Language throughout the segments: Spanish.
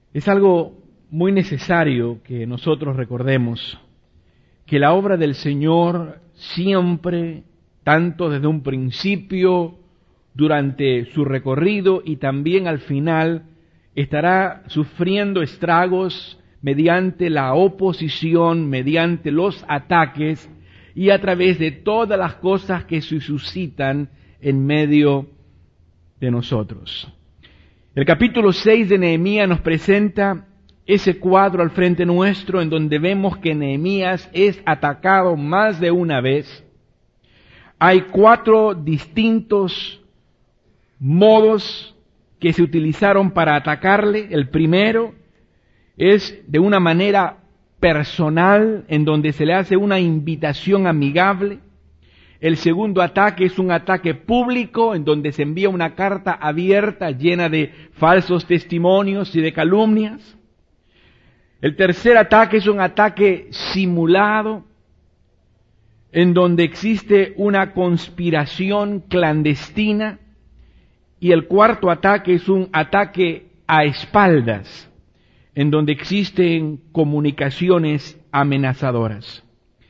Es algo muy necesario que nosotros recordemos que la obra del Señor siempre, tanto desde un principio, durante su recorrido y también al final, estará sufriendo estragos mediante la oposición, mediante los ataques y a través de todas las cosas que se suscitan en medio de nosotros. El capítulo 6 de Nehemías nos presenta ese cuadro al frente nuestro en donde vemos que Nehemías es atacado más de una vez. Hay 4 distintos modos que se utilizaron para atacarle. El primero es de una manera personal, en donde se le hace una invitación amigable. El segundo ataque es un ataque público, en donde se envía una carta abierta llena de falsos testimonios y de calumnias. El tercer ataque es un ataque simulado, en donde existe una conspiración clandestina. Y el cuarto ataque es un ataque a espaldas, en donde existen comunicaciones amenazadoras.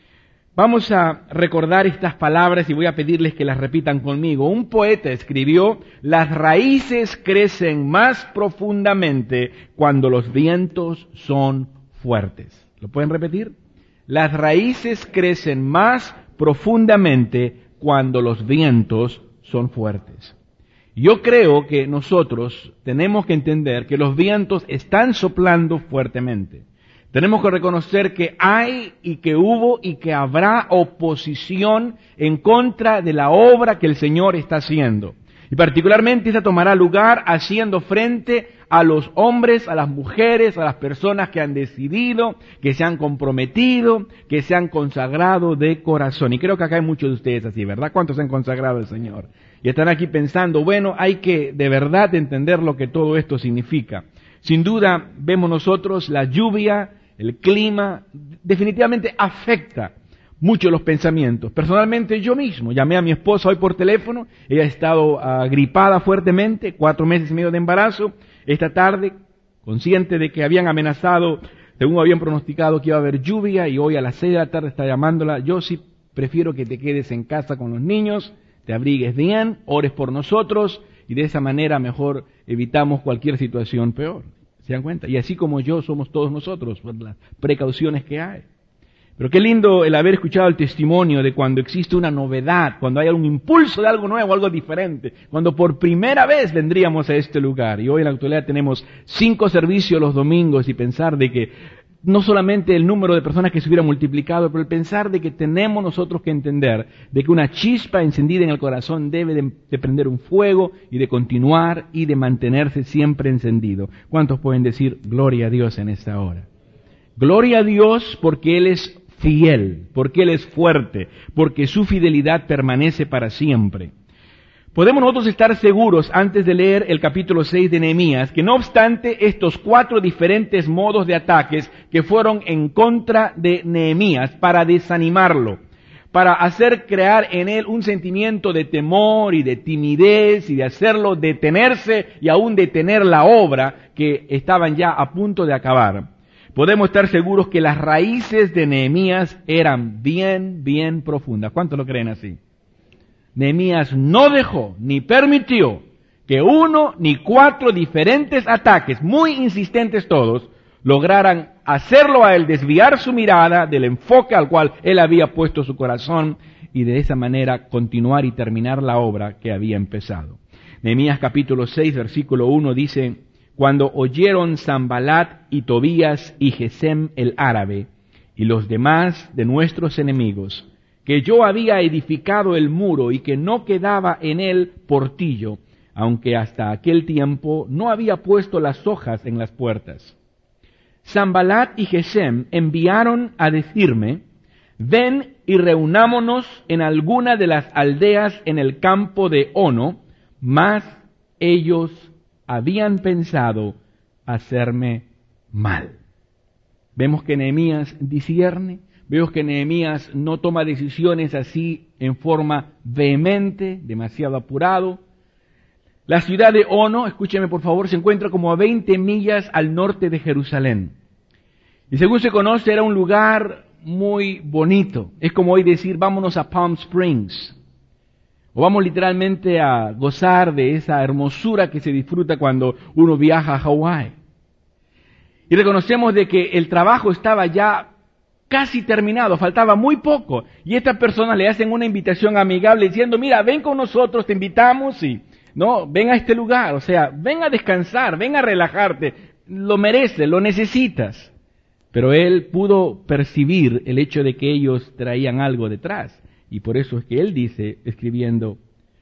Vamos a recordar estas palabras y voy a pedirles que las repitan conmigo. Un poeta escribió: las raíces crecen más profundamente cuando los vientos son fuertes. ¿Lo pueden repetir? Las raíces crecen más profundamente cuando los vientos son fuertes. Yo creo que nosotros tenemos que entender que los vientos están soplando fuertemente. Tenemos que reconocer que hay y que hubo y que habrá oposición en contra de la obra que el Señor está haciendo. Y particularmente esta tomará lugar haciendo frente a los hombres, a las mujeres, a las personas que han decidido, que se han comprometido, que se han consagrado de corazón. Y creo que acá hay muchos de ustedes así, ¿verdad? ¿Cuántos se han consagrado al Señor? Y están aquí pensando, bueno, hay que de verdad entender lo que todo esto significa. Sin duda, vemos nosotros la lluvia, el clima, definitivamente afecta mucho los pensamientos. Personalmente yo mismo llamé a mi esposa hoy por teléfono, ella ha estado gripada fuertemente, 4 meses y medio de embarazo. Esta tarde, consciente de que habían amenazado, según habían pronosticado que iba a haber lluvia, y hoy a las 6 de la tarde está llamándola: yo sí prefiero que te quedes en casa con los niños, te abrigues bien, ores por nosotros, y de esa manera mejor evitamos cualquier situación peor. ¿Se dan cuenta? Y así como yo, somos todos nosotros, por las precauciones que hay. Pero qué lindo el haber escuchado el testimonio de cuando existe una novedad, cuando hay un impulso de algo nuevo, algo diferente, cuando por primera vez vendríamos a este lugar. Y hoy en la actualidad tenemos 5 servicios los domingos, y pensar de que no solamente el número de personas que se hubiera multiplicado, pero el pensar de que tenemos nosotros que entender de que una chispa encendida en el corazón debe de prender un fuego y de continuar y de mantenerse siempre encendido. ¿Cuántos pueden decir gloria a Dios en esta hora? Gloria a Dios porque Él es fiel, porque Él es fuerte, porque su fidelidad permanece para siempre. Podemos nosotros estar seguros, antes de leer el capítulo 6 de Nehemías, que no obstante estos 4 diferentes modos de ataques que fueron en contra de Nehemías para desanimarlo, para hacer crear en él un sentimiento de temor y de timidez y de hacerlo detenerse y aún detener la obra que estaban ya a punto de acabar, podemos estar seguros que las raíces de Nehemías eran bien profundas. ¿Cuántos lo creen así? Nehemías no dejó ni permitió que 1 ni 4 diferentes ataques, muy insistentes todos, lograran hacerlo a él desviar su mirada del enfoque al cual él había puesto su corazón, y de esa manera continuar y terminar la obra que había empezado. Nehemías capítulo 6, versículo 1 dice: cuando oyeron Sanbalat y Tobías y Gesem el árabe y los demás de nuestros enemigos que yo había edificado el muro y que no quedaba en él portillo, aunque hasta aquel tiempo no había puesto las hojas en las puertas. Sanbalat y Gesem enviaron a decirme: ven y reunámonos en alguna de las aldeas en el campo de Ono, mas ellos habían pensado hacerme mal. Vemos que Nehemías discierne. Veo que Nehemías no toma decisiones así en forma vehemente, demasiado apurado. La ciudad de Ono, escúcheme por favor, se encuentra como a 20 millas al norte de Jerusalén. Y según se conoce, era un lugar muy bonito. Es como hoy decir, vámonos a Palm Springs. O vamos literalmente a gozar de esa hermosura que se disfruta cuando uno viaja a Hawái. Y reconocemos de que el trabajo estaba ya casi terminado, faltaba muy poco. Y estas personas le hacen una invitación amigable diciendo, mira, ven con nosotros, te invitamos y ven a este lugar. O sea, ven a descansar, ven a relajarte. Lo mereces, lo necesitas. Pero él pudo percibir el hecho de que ellos traían algo detrás. Y por eso es que él dice, escribiendo,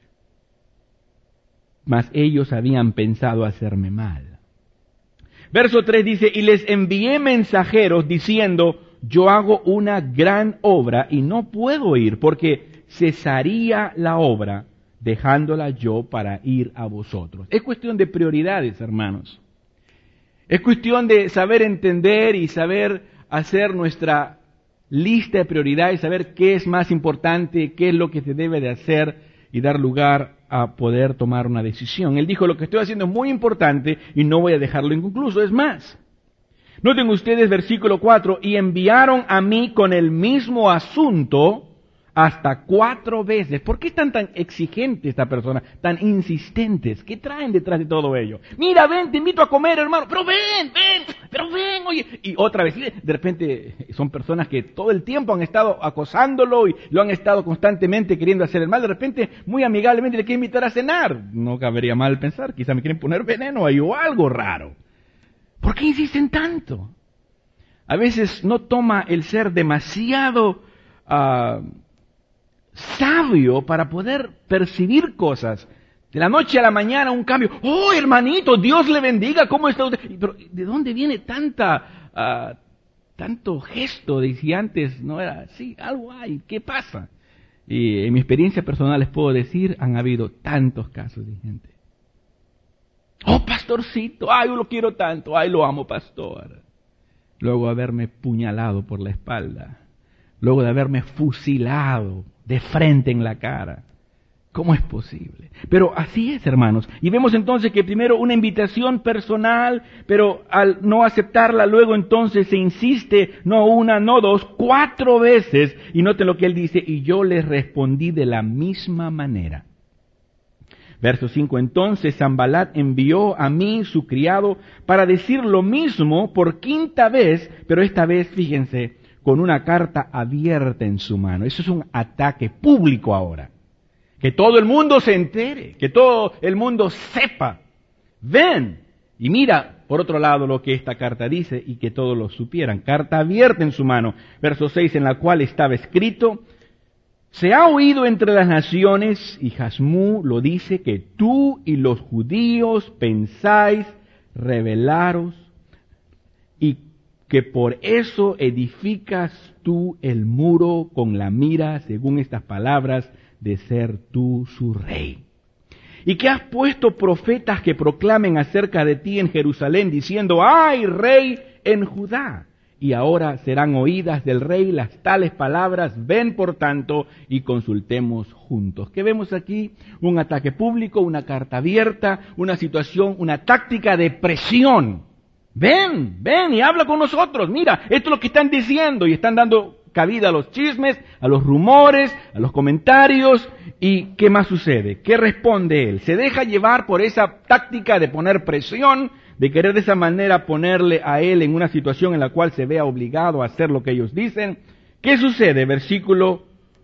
mas ellos habían pensado hacerme mal. Verso 3 dice, y les envié mensajeros diciendo, yo hago una gran obra y no puedo ir, porque cesaría la obra, dejándola yo para ir a vosotros. Es cuestión de prioridades, hermanos. Es cuestión de saber entender y saber hacer nuestra lista de prioridades, saber qué es más importante, qué es lo que se debe de hacer y dar lugar a poder tomar una decisión. Él dijo, lo que estoy haciendo es muy importante y no voy a dejarlo inconcluso. Es más, noten ustedes versículo 4, y enviaron a mí con el mismo asunto hasta 4 veces. ¿Por qué están tan exigentes esta persona, tan insistentes? ¿Qué traen detrás de todo ello? Mira, ven, te invito a comer, hermano. Pero ven, oye. Y otra vez, de repente son personas que todo el tiempo han estado acosándolo y lo han estado constantemente queriendo hacer el mal. De repente, muy amigablemente le quieren invitar a cenar. No cabería mal pensar, quizá me quieren poner veneno ahí o algo raro. ¿Por qué insisten tanto? A veces no toma el ser demasiado sabio para poder percibir cosas. De la noche a la mañana un cambio. ¡Oh, hermanito, Dios le bendiga! ¿Cómo está usted? Pero ¿de dónde viene tanto gesto de si antes no era así? Algo hay. ¿Qué pasa? Y en mi experiencia personal les puedo decir, han habido tantos casos de gente. ¡Oh, pastorcito! ¡Ay, yo lo quiero tanto! ¡Ay, lo amo, pastor! Luego de haberme puñalado por la espalda. Luego de haberme fusilado de frente en la cara. ¿Cómo es posible? Pero así es, hermanos. Y vemos entonces que primero una invitación personal, pero al no aceptarla, luego entonces se insiste, no una, no dos, 4 veces. Y noten lo que él dice, y yo les respondí de la misma manera. Verso 5, entonces Sanbalat envió a mí, su criado, para decir lo mismo por 5ª vez, pero esta vez, fíjense, con una carta abierta en su mano. Eso es un ataque público ahora. Que todo el mundo se entere, que todo el mundo sepa. Ven y mira, por otro lado, lo que esta carta dice y que todos lo supieran. Carta abierta en su mano. Verso 6, en la cual estaba escrito, se ha oído entre las naciones, y Jasmú lo dice, que tú y los judíos pensáis rebelaros y que por eso edificas tú el muro con la mira, según estas palabras, de ser tú su rey. Y que has puesto profetas que proclamen acerca de ti en Jerusalén, diciendo, ¡ay, rey en Judá! Y ahora serán oídas del rey las tales palabras, ven por tanto y consultemos juntos. ¿Qué vemos aquí? Un ataque público, una carta abierta, una situación, una táctica de presión. Ven y habla con nosotros. Mira, esto es lo que están diciendo y están dando cabida a los chismes, a los rumores, a los comentarios. ¿Y qué más sucede? ¿Qué responde él? Se deja llevar por esa táctica de poner presión, de querer de esa manera ponerle a él en una situación en la cual se vea obligado a hacer lo que ellos dicen. ¿Qué sucede? Versículo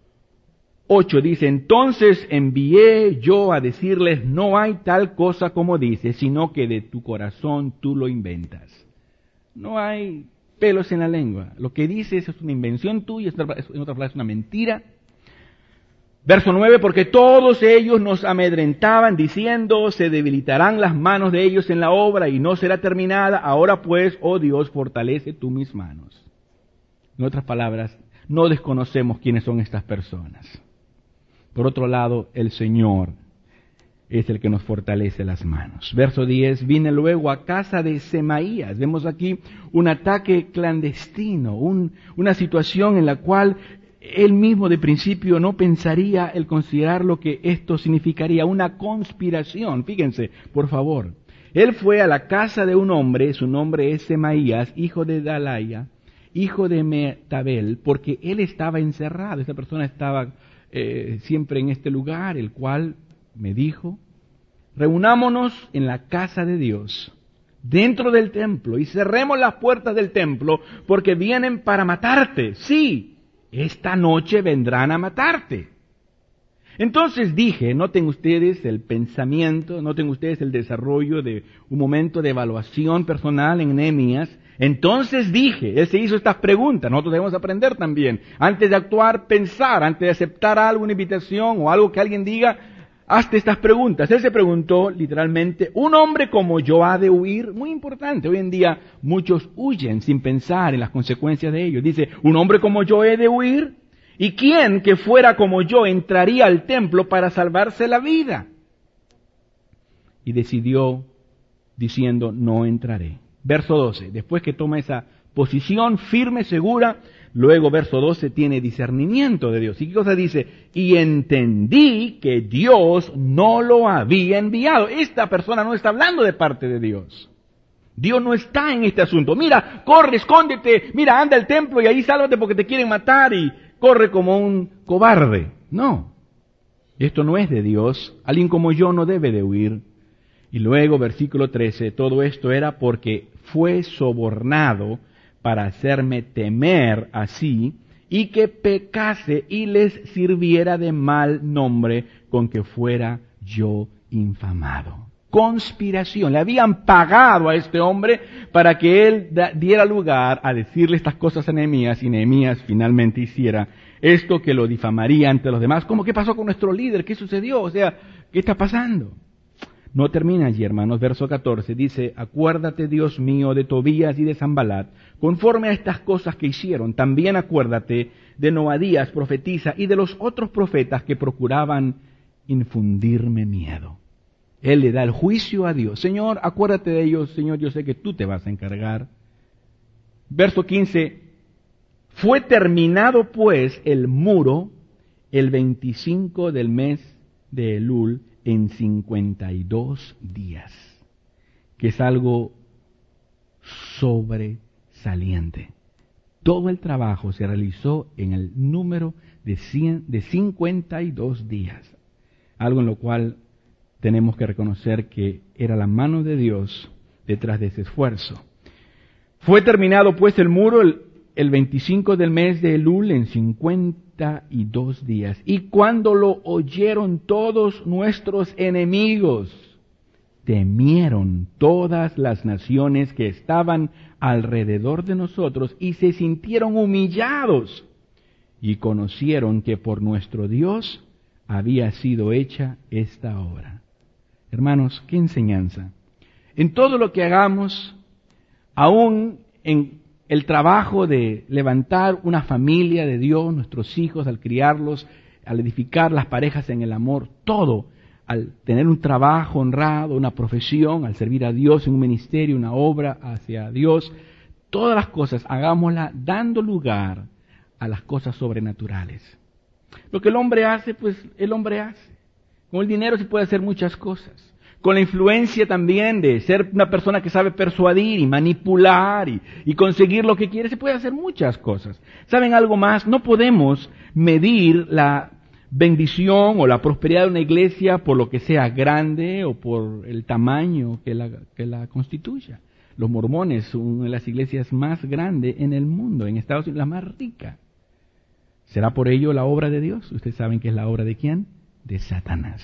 8 dice, entonces envié yo a decirles, no hay tal cosa como dices, sino que de tu corazón tú lo inventas. No hay pelos en la lengua. Lo que dices es una invención tuya, en otra palabra es una mentira. Verso 9, porque todos ellos nos amedrentaban diciendo, se debilitarán las manos de ellos en la obra y no será terminada. Ahora pues, oh Dios, fortalece tú mis manos. En otras palabras, no desconocemos quiénes son estas personas. Por otro lado, el Señor es el que nos fortalece las manos. Verso 10, vine luego a casa de Semaías. Vemos aquí un ataque clandestino, una situación en la cual él mismo de principio no pensaría el considerar lo que esto significaría, una conspiración. Fíjense, por favor. Él fue a la casa de un hombre, su nombre es Semaías, hijo de Dalaya, hijo de Metabel, porque él estaba encerrado. Esta persona estaba siempre en este lugar, el cual me dijo: reunámonos en la casa de Dios, dentro del templo, y cerremos las puertas del templo, porque vienen para matarte. Sí, esta noche vendrán a matarte. Entonces dije, noten ustedes el pensamiento, noten ustedes el desarrollo de un momento de evaluación personal en Nehemías. Entonces dije, él se hizo estas preguntas, nosotros debemos aprender también. Antes de actuar, pensar, antes de aceptar algo, una invitación o algo que alguien diga, hazte estas preguntas. Él se preguntó literalmente, ¿un hombre como yo ha de huir? Muy importante, hoy en día muchos huyen sin pensar en las consecuencias de ello. Dice, ¿un hombre como yo he de huir? ¿Y quién que fuera como yo entraría al templo para salvarse la vida? Y decidió diciendo, no entraré. Verso 12, después que toma esa posición firme, segura, luego verso 12 tiene discernimiento de Dios. ¿Y qué cosa dice? Y entendí que Dios no lo había enviado. Esta persona no está hablando de parte de Dios. Dios no está en este asunto. Mira, corre, escóndete, mira, anda al templo y ahí sálvate porque te quieren matar y corre como un cobarde. No, esto no es de Dios. Alguien como yo no debe de huir. Y luego, versículo 13, todo esto era porque fue sobornado para hacerme temer así, y que pecase y les sirviera de mal nombre con que fuera yo infamado. Conspiración. Le habían pagado a este hombre para que él diera lugar a decirle estas cosas a Nehemías, y Nehemías finalmente hiciera esto que lo difamaría ante los demás. ¿Cómo? ¿Qué pasó con nuestro líder? ¿Qué sucedió? O sea, ¿qué está pasando? No termina allí, hermanos. Verso 14 dice, acuérdate, Dios mío, de Tobías y de Sanballat, conforme a estas cosas que hicieron. También acuérdate de Noadías, profetisa, y de los otros profetas que procuraban infundirme miedo. Él le da el juicio a Dios. Señor, acuérdate de ellos. Señor, yo sé que tú te vas a encargar. Verso 15. Fue terminado pues el muro el 25 del mes de Elul en 52 días. Que es algo sobresaliente. Todo el trabajo se realizó en el número de 52 días. Algo en lo cual tenemos que reconocer que era la mano de Dios detrás de ese esfuerzo. Fue terminado pues el muro el 25 del mes de Elul en 52 días. Y cuando lo oyeron todos nuestros enemigos, temieron todas las naciones que estaban alrededor de nosotros y se sintieron humillados y conocieron que por nuestro Dios había sido hecha esta obra. Hermanos, qué enseñanza. En todo lo que hagamos, aún en el trabajo de levantar una familia de Dios, nuestros hijos, al criarlos, al edificar las parejas en el amor, todo, al tener un trabajo honrado, una profesión, al servir a Dios en un ministerio, una obra hacia Dios, todas las cosas hagámoslas dando lugar a las cosas sobrenaturales. Lo que el hombre hace, pues el hombre hace. Con el dinero se puede hacer muchas cosas. Con la influencia también de ser una persona que sabe persuadir y manipular y conseguir lo que quiere, se puede hacer muchas cosas. ¿Saben algo más? No podemos medir la bendición o la prosperidad de una iglesia por lo que sea grande o por el tamaño que la constituya. Los mormones son una de las iglesias más grandes en el mundo, en Estados Unidos, la más rica. ¿Será por ello la obra de Dios? Ustedes saben que es la obra de ¿quién? De Satanás.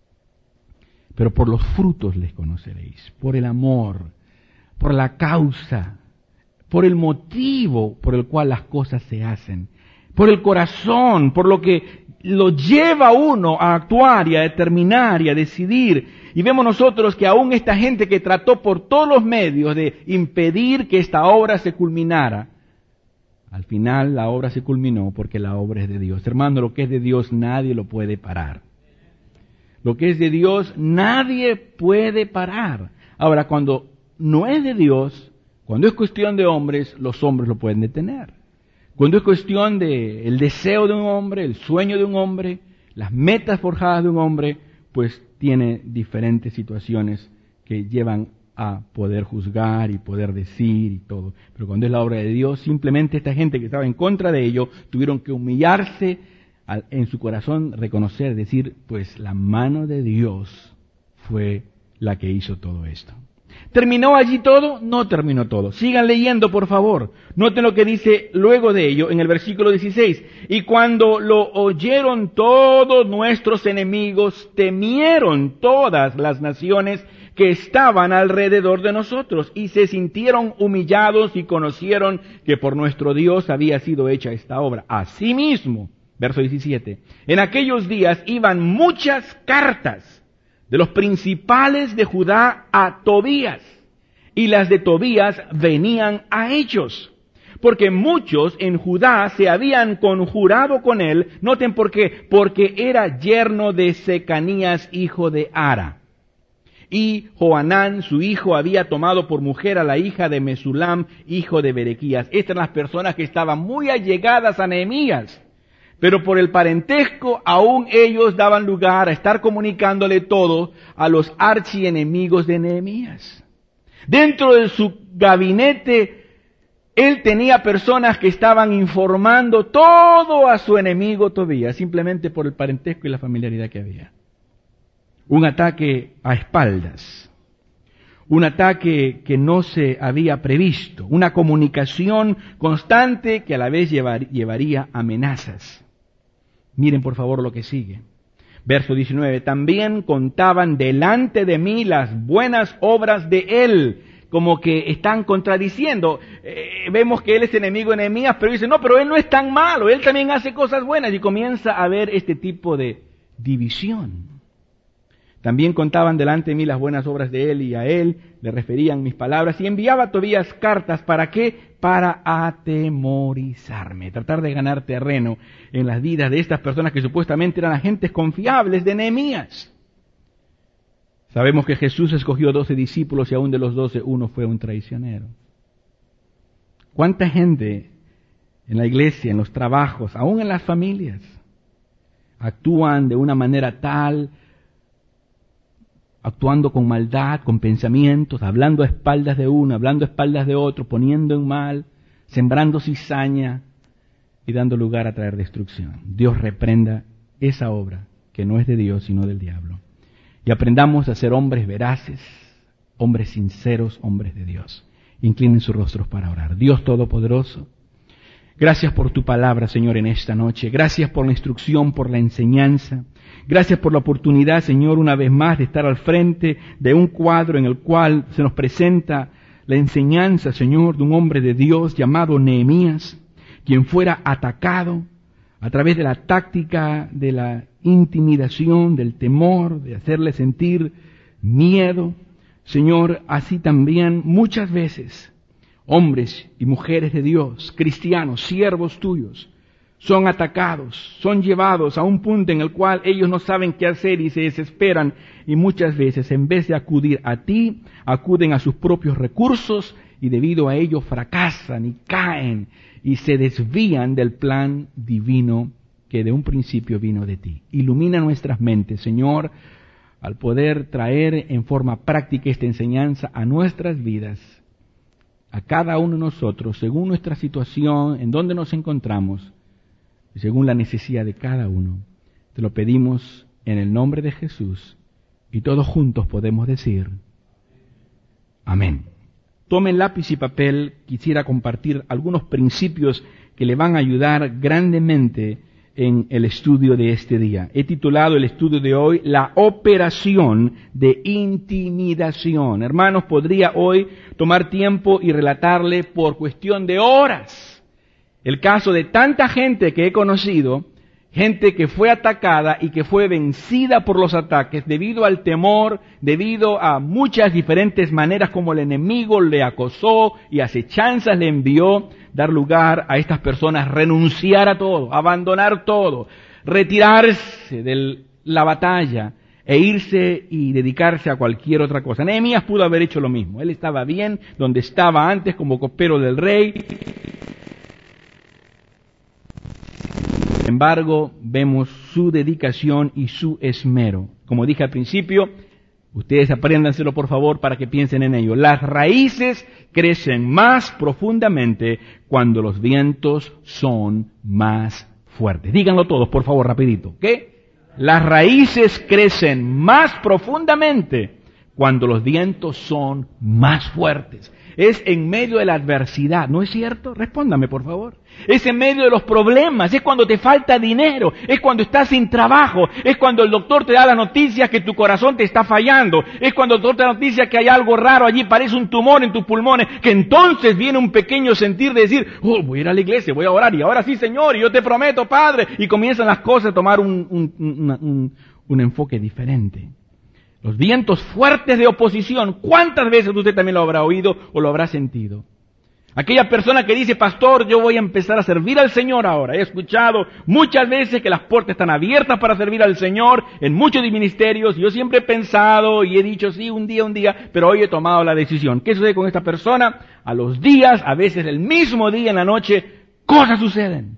Pero por los frutos les conoceréis, por el amor, por la causa, por el motivo por el cual las cosas se hacen, por el corazón, por lo que lo lleva a uno a actuar y a determinar y a decidir. Y vemos nosotros que aún esta gente que trató por todos los medios de impedir que esta obra se culminara, al final la obra se culminó porque la obra es de Dios. Hermano, lo que es de Dios nadie lo puede parar. Lo que es de Dios nadie puede parar. Ahora, cuando no es de Dios, cuando es cuestión de hombres, los hombres lo pueden detener. Cuando es cuestión de el deseo de un hombre, el sueño de un hombre, las metas forjadas de un hombre, pues tiene diferentes situaciones que llevan a poder juzgar y poder decir y todo. Pero cuando es la obra de Dios, simplemente esta gente que estaba en contra de ello, tuvieron que humillarse en su corazón, reconocer, decir, pues la mano de Dios fue la que hizo todo esto. ¿Terminó allí todo? No terminó todo. Sigan leyendo, por favor. Noten lo que dice luego de ello en el versículo 16. Y cuando lo oyeron todos nuestros enemigos, temieron todas las naciones que estaban alrededor de nosotros y se sintieron humillados y conocieron que por nuestro Dios había sido hecha esta obra. Asimismo, verso 17, en aquellos días iban muchas cartas de los principales de Judá a Tobías, y las de Tobías venían a ellos, porque muchos en Judá se habían conjurado con él. Noten por qué, porque era yerno de Secanías, hijo de Ara. Y Johanán, su hijo, había tomado por mujer a la hija de Mesulam, hijo de Berequías. Estas eran las personas que estaban muy allegadas a Nehemías. Pero por el parentesco, aún ellos daban lugar a estar comunicándole todo a los archienemigos de Nehemías. Dentro de su gabinete, él tenía personas que estaban informando todo a su enemigo Tobías, simplemente por el parentesco y la familiaridad que había. Un ataque a espaldas, un ataque que no se había previsto, una comunicación constante que a la vez llevaría amenazas. Miren por favor lo que sigue. Verso 19. También contaban delante de mí las buenas obras de él. Como que están contradiciendo. Vemos que él es enemigo de Nehemías, pero dice, no, pero él no es tan malo. Él también hace cosas buenas. Y comienza a haber este tipo de división. También contaban delante de mí las buenas obras de él y a él le referían mis palabras. Y enviaba a Tobías cartas. ¿Para qué? Para atemorizarme, tratar de ganar terreno en las vidas de estas personas que supuestamente eran agentes confiables de Nehemías. Sabemos que Jesús escogió 12 discípulos y aún de los 12 uno fue un traicionero. ¿Cuánta gente en la iglesia, en los trabajos, aún en las familias, actúan de una manera tal, actuando con maldad, con pensamientos, hablando a espaldas de uno, hablando a espaldas de otro, poniendo en mal, sembrando cizaña y dando lugar a traer destrucción? Dios reprenda esa obra que no es de Dios sino del diablo. Y aprendamos a ser hombres veraces, hombres sinceros, hombres de Dios. Inclinen sus rostros para orar. Dios Todopoderoso, gracias por tu palabra, Señor, en esta noche. Gracias por la instrucción, por la enseñanza. Gracias por la oportunidad, Señor, una vez más de estar al frente de un cuadro en el cual se nos presenta la enseñanza, Señor, de un hombre de Dios llamado Nehemías, quien fuera atacado a través de la táctica de la intimidación, del temor, de hacerle sentir miedo. Señor, así también muchas veces hombres y mujeres de Dios, cristianos, siervos tuyos, son atacados, son llevados a un punto en el cual ellos no saben qué hacer y se desesperan, y muchas veces en vez de acudir a ti, acuden a sus propios recursos y debido a ello fracasan y caen y se desvían del plan divino que de un principio vino de ti. Ilumina nuestras mentes, Señor, al poder traer en forma práctica esta enseñanza a nuestras vidas, a cada uno de nosotros, según nuestra situación, en donde nos encontramos, y según la necesidad de cada uno. Te lo pedimos en el nombre de Jesús, y todos juntos podemos decir, amén. Tomen lápiz y papel, quisiera compartir algunos principios que le van a ayudar grandemente en el estudio de este día. He titulado el estudio de hoy, La operación de intimidación. Hermanos, podría hoy tomar tiempo y relatarle por cuestión de horas el caso de tanta gente que he conocido, gente que fue atacada y que fue vencida por los ataques debido al temor, debido a muchas diferentes maneras como el enemigo le acosó y acechanzas le envió, dar lugar a estas personas renunciar a todo, abandonar todo, retirarse de la batalla e irse y dedicarse a cualquier otra cosa. Nehemías pudo haber hecho lo mismo. Él estaba bien donde estaba antes como copero del rey. Sin embargo, vemos su dedicación y su esmero. Como dije al principio, ustedes apréndanselo por favor para que piensen en ello. Las raíces crecen más profundamente cuando los vientos son más fuertes. Díganlo todos, por favor, rapidito. ¿Qué? Las raíces crecen más profundamente cuando los vientos son más fuertes. Es en medio de la adversidad, ¿no es cierto? Respóndame, por favor. Es en medio de los problemas, es cuando te falta dinero, es cuando estás sin trabajo, es cuando el doctor te da la noticia que tu corazón te está fallando, es cuando el doctor te da la noticia que hay algo raro allí, parece un tumor en tus pulmones, que entonces viene un pequeño sentir de decir, voy a ir a la iglesia, voy a orar, y ahora sí, Señor, y yo te prometo, Padre, y comienzan las cosas a tomar un enfoque diferente. Los vientos fuertes de oposición, ¿cuántas veces usted también lo habrá oído o lo habrá sentido? Aquella persona que dice, pastor, yo voy a empezar a servir al Señor ahora. He escuchado muchas veces que las puertas están abiertas para servir al Señor en muchos ministerios. Yo siempre he pensado y he dicho, sí, un día, pero hoy he tomado la decisión. ¿Qué sucede con esta persona? A los días, a veces el mismo día en la noche, cosas suceden.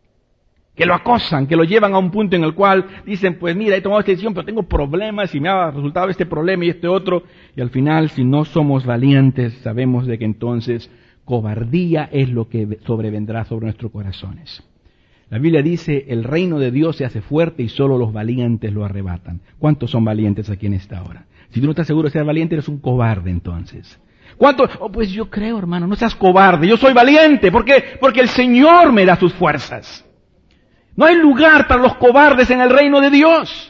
Que lo acosan, que lo llevan a un punto en el cual dicen, pues mira, he tomado esta decisión, pero tengo problemas y me ha resultado este problema y este otro. Y al final, si no somos valientes, sabemos de que entonces cobardía es lo que sobrevendrá sobre nuestros corazones. La Biblia dice, el reino de Dios se hace fuerte y solo los valientes lo arrebatan. ¿Cuántos son valientes aquí en esta hora? Si tú no estás seguro de ser valiente, eres un cobarde entonces. ¿Cuántos? Pues yo creo, hermano, no seas cobarde, yo soy valiente. ¿Por qué? Porque el Señor me da sus fuerzas. No hay lugar para los cobardes en el reino de Dios.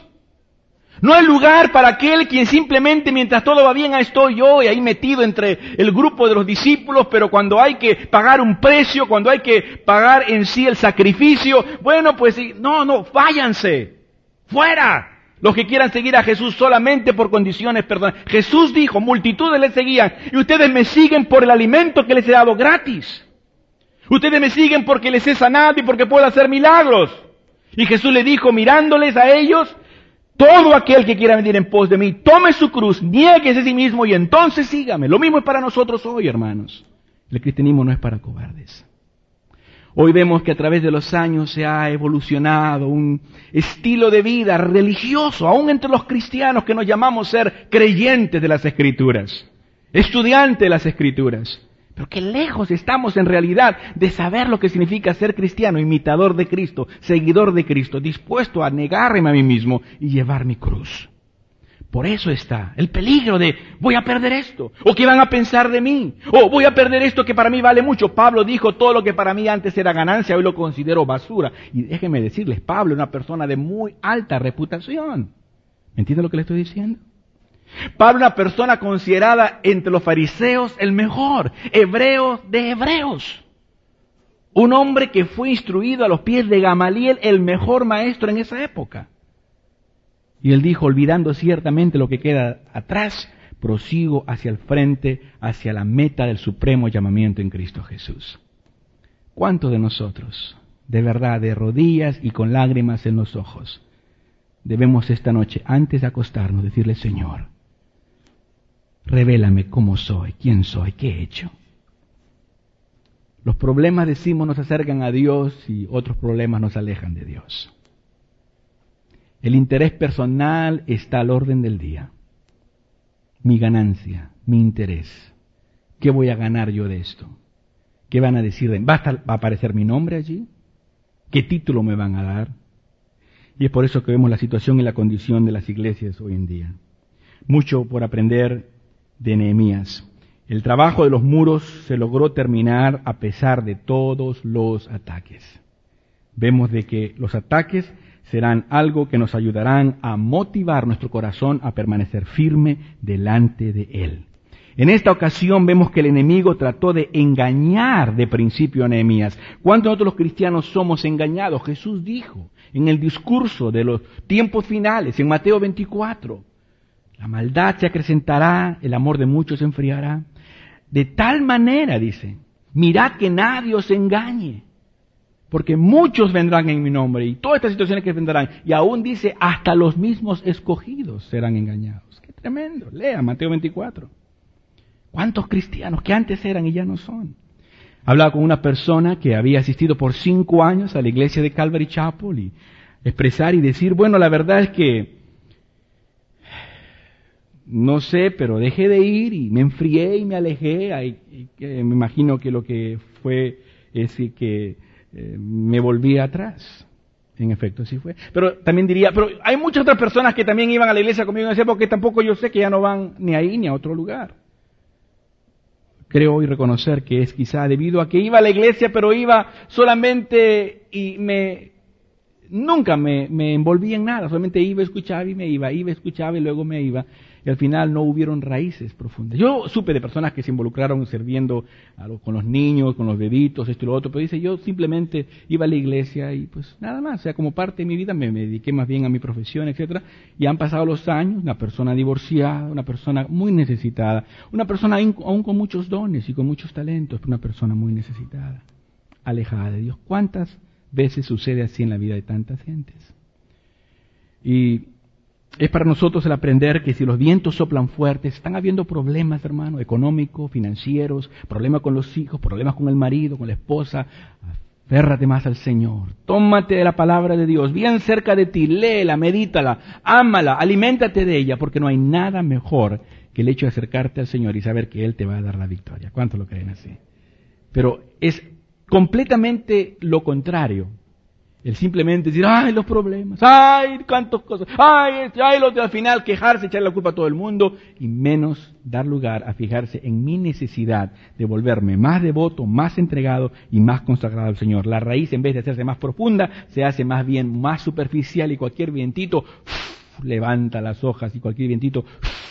No hay lugar para aquel quien simplemente mientras todo va bien, ahí estoy yo y ahí metido entre el grupo de los discípulos, pero cuando hay que pagar un precio, cuando hay que pagar en sí el sacrificio, bueno, pues no, váyanse, fuera. Los que quieran seguir a Jesús solamente por condiciones personales. Jesús dijo, multitudes le seguían y ustedes me siguen por el alimento que les he dado gratis. Ustedes me siguen porque les he sanado y porque puedo hacer milagros. Y Jesús le dijo, mirándoles a ellos, todo aquel que quiera venir en pos de mí, tome su cruz, niéguese a sí mismo y entonces sígame. Lo mismo es para nosotros hoy, hermanos. El cristianismo no es para cobardes. Hoy vemos que a través de los años se ha evolucionado un estilo de vida religioso, aún entre los cristianos que nos llamamos ser creyentes de las Escrituras, estudiantes de las Escrituras. Pero qué lejos estamos en realidad de saber lo que significa ser cristiano, imitador de Cristo, seguidor de Cristo, dispuesto a negarme a mí mismo y llevar mi cruz. Por eso está el peligro de voy a perder esto, o qué van a pensar de mí, o voy a perder esto que para mí vale mucho. Pablo dijo, todo lo que para mí antes era ganancia, hoy lo considero basura. Y déjenme decirles, Pablo es una persona de muy alta reputación. ¿Me entiende lo que le estoy diciendo? Pablo, una persona considerada entre los fariseos el mejor, hebreo de hebreos. Un hombre que fue instruido a los pies de Gamaliel, el mejor maestro en esa época. Y él dijo, olvidando ciertamente lo que queda atrás, prosigo hacia el frente, hacia la meta del supremo llamamiento en Cristo Jesús. ¿Cuántos de nosotros, de verdad, de rodillas y con lágrimas en los ojos, debemos esta noche, antes de acostarnos, decirle, Señor, revélame cómo soy, quién soy, qué he hecho? Los problemas, decimos, nos acercan a Dios y otros problemas nos alejan de Dios. El interés personal está al orden del día. Mi ganancia, mi interés. ¿Qué voy a ganar yo de esto? ¿Qué van a decir de mí? ¿Va a aparecer mi nombre allí? ¿Qué título me van a dar? Y es por eso que vemos la situación y la condición de las iglesias hoy en día. Mucho por aprender de Nehemías. El trabajo de los muros se logró terminar a pesar de todos los ataques. Vemos de que los ataques serán algo que nos ayudarán a motivar nuestro corazón a permanecer firme delante de Él. En esta ocasión vemos que el enemigo trató de engañar de principio a Nehemías. ¿Cuántos de nosotros los cristianos somos engañados? Jesús dijo en el discurso de los tiempos finales, en Mateo 24, la maldad se acrecentará, el amor de muchos se enfriará. De tal manera, dice, mirad que nadie os engañe, porque muchos vendrán en mi nombre, y todas estas situaciones que vendrán, y aún dice, hasta los mismos escogidos serán engañados. ¡Qué tremendo! Lea Mateo 24. ¿Cuántos cristianos que antes eran y ya no son? Hablaba con una persona que había asistido por 5 años a la iglesia de Calvary Chapel y expresar y decir, bueno, la verdad es que no sé, pero dejé de ir y me enfrié y me alejé. Me imagino que lo que fue es que me volví atrás. En efecto, así fue. Pero también diría, pero hay muchas otras personas que también iban a la iglesia conmigo en ese época que tampoco yo sé que ya no van ni ahí ni a otro lugar. Creo hoy reconocer que es quizá debido a que iba a la iglesia, pero iba solamente y nunca me envolví en nada, solamente iba, escuchaba y me iba, escuchaba y luego me iba, y al final no hubieron raíces profundas. Yo supe de personas que se involucraron sirviendo con los niños, con los bebitos, esto y lo otro, pero dice, yo simplemente iba a la iglesia y pues nada más, o sea, como parte de mi vida me dediqué más bien a mi profesión, etcétera, y han pasado los años, una persona divorciada, una persona muy necesitada, una persona aún con muchos dones y con muchos talentos, pero una persona muy necesitada, alejada de Dios. ¿Cuántas veces sucede así en la vida de tantas gentes? Y es para nosotros el aprender que si los vientos soplan fuertes, están habiendo problemas, hermano, económicos, financieros, problemas con los hijos, problemas con el marido, con la esposa, aférrate más al Señor. Tómate de la palabra de Dios, bien cerca de ti, léela, medítala, ámala, aliméntate de ella, porque no hay nada mejor que el hecho de acercarte al Señor y saber que Él te va a dar la victoria. ¿Cuántos lo creen así? Pero es completamente lo contrario. El simplemente decir, ay, los problemas, ay, cuántas cosas, ay, los de al final quejarse, echarle la culpa a todo el mundo, y menos dar lugar a fijarse en mi necesidad de volverme más devoto, más entregado y más consagrado al Señor. La raíz, en vez de hacerse más profunda, se hace más bien más superficial, y cualquier vientito levanta las hojas, y cualquier vientito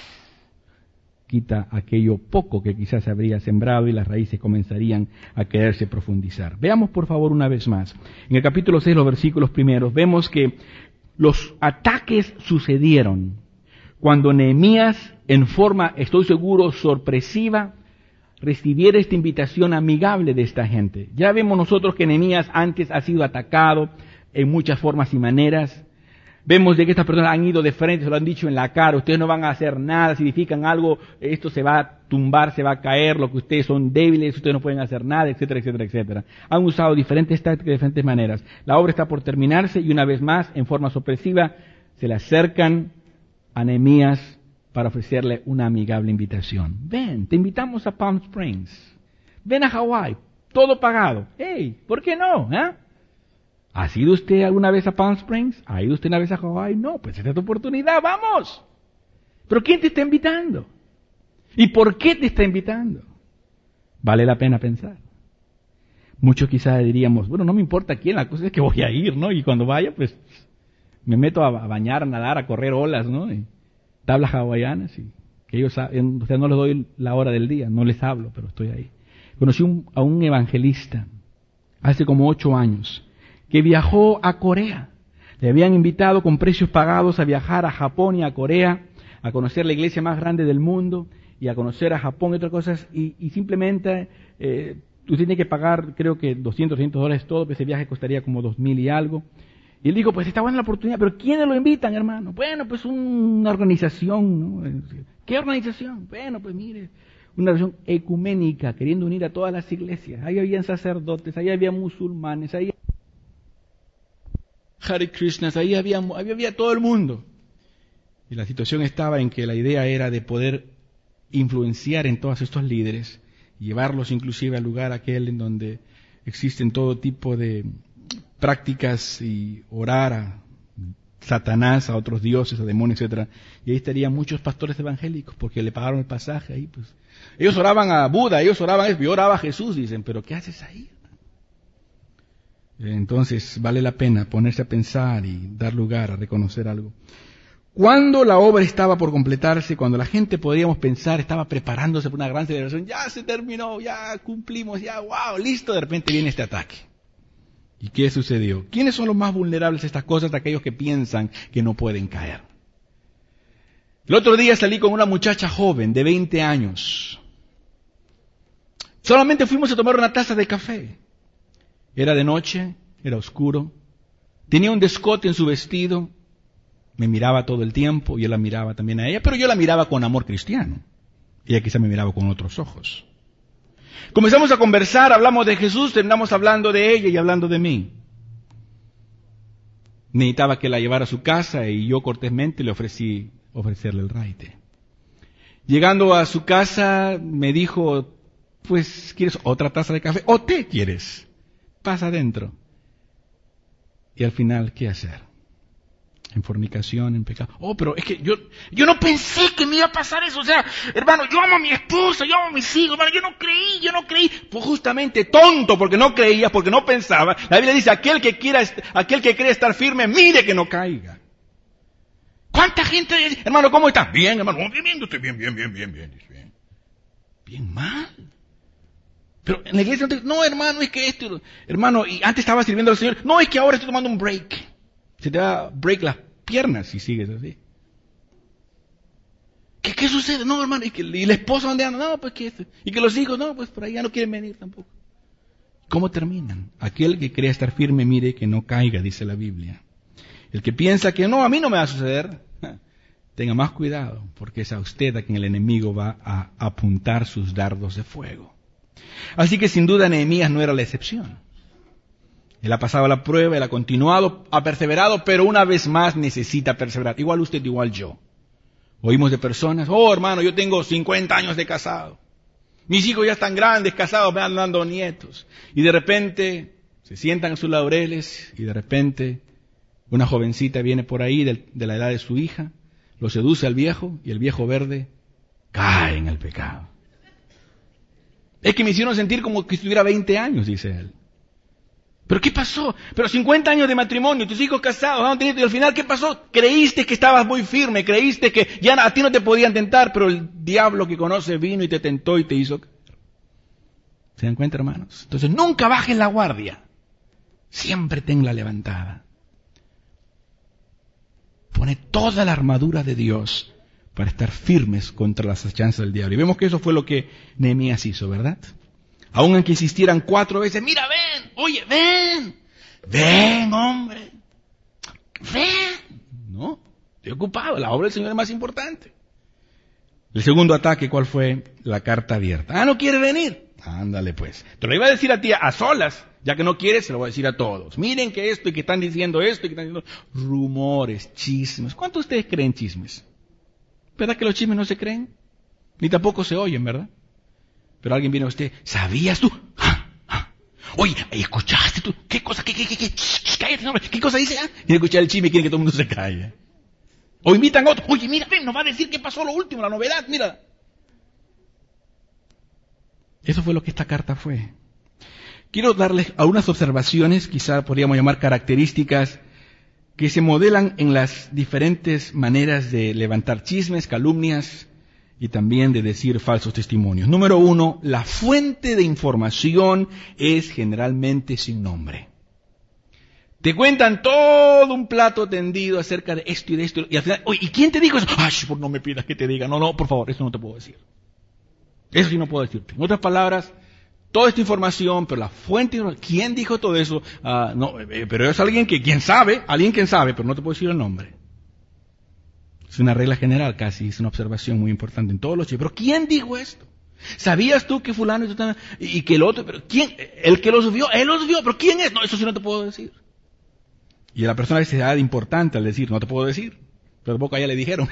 quita aquello poco que quizás habría sembrado, y las raíces comenzarían a quererse profundizar. Veamos por favor una vez más. En el capítulo 6, los versículos primeros, vemos que los ataques sucedieron cuando Nehemías, en forma, estoy seguro, sorpresiva, recibiera esta invitación amigable de esta gente. Ya vemos nosotros que Nehemías antes ha sido atacado en muchas formas y maneras. Vemos de que estas personas han ido de frente, se lo han dicho en la cara, ustedes no van a hacer nada, si edifican algo, esto se va a tumbar, se va a caer, lo que ustedes son débiles, ustedes no pueden hacer nada, etcétera, etcétera, etcétera. Han usado diferentes tácticas de diferentes maneras. La obra está por terminarse y una vez más, en forma sorpresiva, se le acercan a Nehemías para ofrecerle una amigable invitación. Ven, te invitamos a Palm Springs. Ven a Hawái, todo pagado. Hey, ¿por qué no? ¿Ha ido usted alguna vez a Palm Springs? ¿Ha ido usted una vez a Hawái? No, pues esta es tu oportunidad, vamos. ¿Pero quién te está invitando? ¿Y por qué te está invitando? Vale la pena pensar. Muchos quizás diríamos, bueno, no me importa quién, la cosa es que voy a ir, ¿no? Y cuando vaya, pues me meto a bañar, a nadar, a correr olas, ¿no? Y tablas hawaianas, y que ellos saben, o sea, no les doy la hora del día, no les hablo, pero estoy ahí. Conocí a un evangelista hace como 8 años, que viajó a Corea. Le habían invitado con precios pagados a viajar a Japón y a Corea, a conocer la iglesia más grande del mundo y a conocer a Japón y otras cosas, y simplemente tú tienes que pagar, creo que $200 todo, que ese viaje costaría como 2,000 y algo. Y él dijo, pues está buena la oportunidad, pero ¿quiénes lo invitan, hermano? Bueno, pues una organización, ¿no? ¿Qué organización? Bueno, pues mire, una organización ecuménica, queriendo unir a todas las iglesias. Ahí habían sacerdotes, ahí había musulmanes, ahí Hare Krishnas, ahí había todo el mundo. Y la situación estaba en que la idea era de poder influenciar en todos estos líderes, llevarlos inclusive al lugar aquel en donde existen todo tipo de prácticas y orar a Satanás, a otros dioses, a demonios, etcétera. Y ahí estarían muchos pastores evangélicos porque le pagaron el pasaje ahí, pues. Ellos oraban a Buda, ellos oraban a eso, yo oraba a Jesús, dicen, pero ¿qué haces ahí? Entonces vale la pena ponerse a pensar y dar lugar a reconocer algo. Cuando la obra estaba por completarse, cuando la gente, podríamos pensar, estaba preparándose para una gran celebración, ya se terminó, ya cumplimos, ya, wow, listo, de repente viene este ataque. ¿Y qué sucedió? ¿Quiénes son los más vulnerables a estas cosas? Aquellos que piensan que no pueden caer. El otro día salí con una muchacha joven de 20 años. Solamente fuimos a tomar una taza de café. Era de noche, era oscuro, tenía un descote en su vestido, me miraba todo el tiempo, yo la miraba también a ella, pero yo la miraba con amor cristiano. Ella quizá me miraba con otros ojos. Comenzamos a conversar, hablamos de Jesús, terminamos hablando de ella y hablando de mí. Necesitaba que la llevara a su casa y yo cortésmente le ofrecerle el raite. Llegando a su casa me dijo, pues, ¿quieres otra taza de café? ¿O té quieres? Pasa adentro. Y al final, ¿qué hacer? En fornicación, en pecado. Oh, pero es que yo no pensé que me iba a pasar eso. O sea, hermano, yo amo a mi esposa, yo amo a mis hijos, hermano, yo no creí. Pues justamente tonto, porque no creías, porque no pensaba. La Biblia dice, aquel que cree estar firme, mire que no caiga. ¿Cuánta gente dice, hermano, cómo estás? Bien, hermano, bien, yo estoy bien. Bien mal. Pero en la iglesia no, hermano, es que esto, hermano, y antes estaba sirviendo al Señor. No, es que ahora estoy tomando un break. Se te va a break las piernas si sigues así. ¿Qué sucede? No, hermano, ¿y la esposa dónde anda? No, pues ¿qué? Y que los hijos, no, pues por ahí ya no quieren venir tampoco. ¿Cómo terminan? Aquel que cree estar firme, mire que no caiga, dice la Biblia. El que piensa que no, a mí no me va a suceder, tenga más cuidado, porque es a usted a quien el enemigo va a apuntar sus dardos de fuego. Así que sin duda Nehemías no era la excepción. Él ha pasado la prueba, él ha continuado, ha perseverado, pero una vez más necesita perseverar. Igual usted, igual yo. Oímos de personas, oh hermano, yo tengo 50 años de casado. Mis hijos ya están grandes, casados, me han dado nietos. Y de repente se sientan en sus laureles y de repente una jovencita viene por ahí de la edad de su hija, lo seduce al viejo y el viejo verde cae en el pecado. Es que me hicieron sentir como que estuviera 20 años, dice él. ¿Pero qué pasó? Pero 50 años de matrimonio, tus hijos casados, y al final, ¿qué pasó? Creíste que estabas muy firme, creíste que ya a ti no te podían tentar, pero el diablo que conoce vino y te tentó y te hizo caer. ¿Se dan cuenta, hermanos? Entonces, nunca bajes la guardia. Siempre tenla levantada. Pone toda la armadura de Dios para estar firmes contra las acechanzas del diablo. Y vemos que eso fue lo que Nehemías hizo, ¿verdad? Aún aunque insistieran 4 veces, mira, ven, oye, ven, hombre, ven. No, estoy ocupado, la obra del Señor es más importante. El segundo ataque, ¿cuál fue? La carta abierta. ¿No quiere venir? Ándale pues. Te lo iba a decir a ti a solas, ya que no quieres, se lo voy a decir a todos. Miren que esto y que están diciendo esto y que están diciendo rumores, chismes. ¿Cuántos de ustedes creen chismes? ¿Verdad que los chismes no se creen? Ni tampoco se oyen, ¿verdad? Pero alguien viene a usted, ¿sabías tú? Oye, ¿escuchaste tú? ¿Qué cosa? Cállate, no, ¿qué cosa dice? Y escuchar el chisme y quieren que todo el mundo se calle. O invitan a otro, oye, mira, ven, nos va a decir qué pasó lo último, la novedad, mira. Eso fue lo que esta carta fue. Quiero darles algunas observaciones, quizá podríamos llamar características, que se modelan en las diferentes maneras de levantar chismes, calumnias, y también de decir falsos testimonios. Número 1, la fuente de información es generalmente sin nombre. Te cuentan todo un plato tendido acerca de esto y de esto, y al final, oye, ¿y quién te dijo eso? Ay, no me pidas que te diga. No, por favor, eso no te puedo decir. Eso sí no puedo decirte. En otras palabras, toda esta información, pero la fuente, ¿quién dijo todo eso? Pero es alguien quien sabe, pero no te puedo decir el nombre. Es una regla general casi, es una observación muy importante en todos los chicos. Pero ¿quién dijo esto? ¿Sabías tú que fulano y que el otro? Pero ¿quién? El que los vio, él los vio, pero ¿quién es? No, eso sí no te puedo decir. Y a la persona se da de importante al decir, no te puedo decir, pero tampoco a ella le dijeron.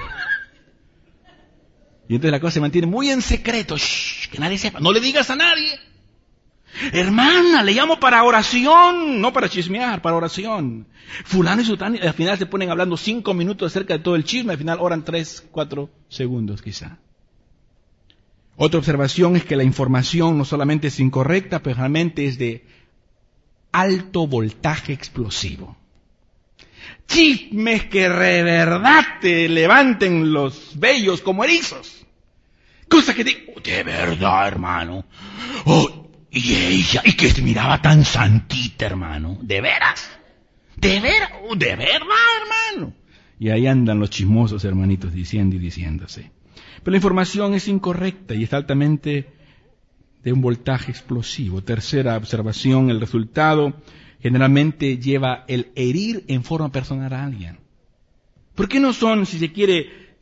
Y entonces la cosa se mantiene muy en secreto, que nadie sepa, no le digas a nadie. Hermana, le llamo para oración, no para chismear, para oración. Fulano y sutano, al final se ponen hablando 5 minutos acerca de todo el chisme, al final oran 3, 4 segundos quizá. Otra observación es que la información no solamente es incorrecta, pero realmente es de alto voltaje explosivo. Chismes que de verdad te levanten los vellos como erizos. Cosas que digo, de verdad, hermano. Oh, y ella, y que se miraba tan santita, hermano. ¿De veras? ¿De veras? ¿De verdad, hermano? Y ahí andan los chismosos hermanitos diciendo y diciéndose. Pero la información es incorrecta y es altamente de un voltaje explosivo. Tercera observación, el resultado generalmente lleva el herir en forma personal a alguien. ¿Por qué no son, si se quiere,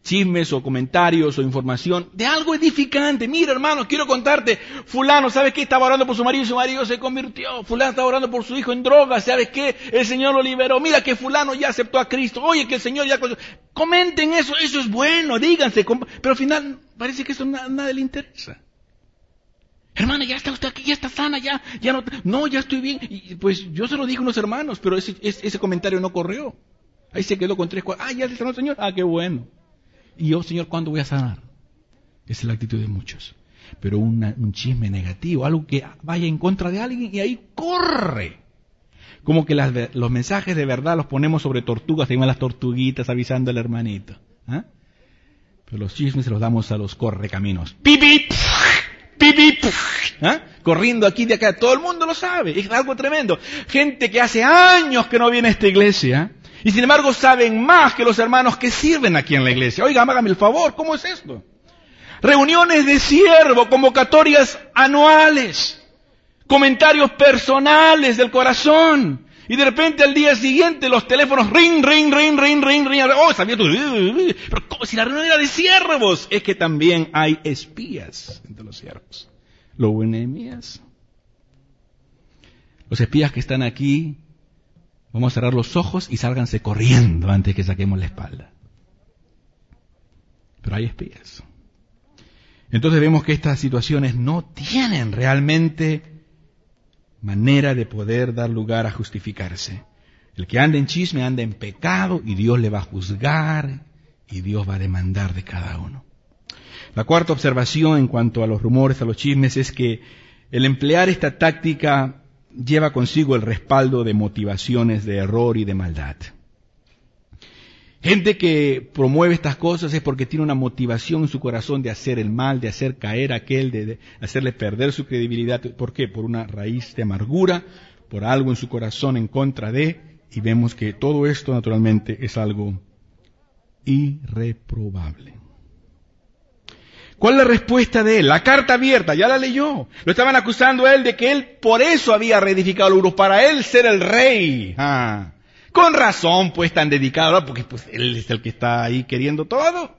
chismes o comentarios o información de algo edificante. Mira, hermano, quiero contarte, fulano, ¿sabes qué? Estaba orando por su marido y su marido se convirtió. Fulano estaba orando por su hijo en drogas, ¿sabes qué? El Señor lo liberó. Mira que fulano ya aceptó a Cristo. Oye, que el Señor ya... Comenten eso es bueno, díganse. Pero al final parece que eso nadie le interesa. Hermana, ya está usted aquí, ya está sana, ya no, ya estoy bien. Y pues yo se lo dije a unos hermanos, pero ese comentario no corrió. Ahí se quedó con 3, 4. Ya se sanó el Señor. Qué bueno. Y yo, Señor, ¿cuándo voy a sanar? Esa es la actitud de muchos. Pero un chisme negativo, algo que vaya en contra de alguien y ahí corre. Como que los mensajes de verdad los ponemos sobre tortugas, se llaman las tortuguitas avisando al hermanito. Pero los chismes se los damos a los correcaminos. ¡Pip, pip! ¡Pip, pip! Corriendo aquí de acá, todo el mundo lo sabe, es algo tremendo. Gente que hace años que no viene a esta iglesia, y sin embargo saben más que los hermanos que sirven aquí en la iglesia. Oiga, hágame el favor, ¿cómo es esto? Reuniones de siervo, convocatorias anuales, comentarios personales del corazón, y de repente al día siguiente los teléfonos ring. ¿Sabía tú? Pero ¿cómo? Si la reunión era de siervos, es que también hay espías entre los siervos. Lo hubo en Nehemías. Los espías que están aquí, vamos a cerrar los ojos y sálganse corriendo antes que saquemos la espalda. Pero hay espías. Entonces vemos que estas situaciones no tienen realmente manera de poder dar lugar a justificarse. El que anda en chisme anda en pecado y Dios le va a juzgar y Dios va a demandar de cada uno. La cuarta observación en cuanto a los rumores, a los chismes, es que el emplear esta táctica lleva consigo el respaldo de motivaciones de error y de maldad. Gente que promueve estas cosas es porque tiene una motivación en su corazón de hacer el mal, de hacer caer a aquel, de hacerle perder su credibilidad. ¿Por qué? Por una raíz de amargura, por algo en su corazón en contra de, y vemos que todo esto naturalmente es algo irreprobable. ¿Cuál es la respuesta de él? La carta abierta, ya la leyó. Lo estaban acusando a él de que él por eso había reedificado los muros, para él ser el rey. Con razón, pues, tan dedicado, porque pues él es el que está ahí queriendo todo.